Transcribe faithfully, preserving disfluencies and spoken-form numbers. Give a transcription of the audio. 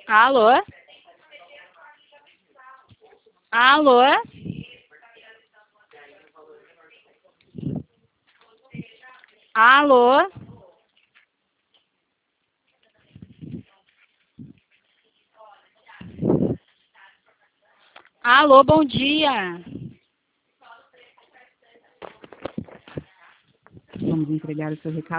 Alô? Alô? Alô? Alô, bom dia. Vamos entregar o seu recado.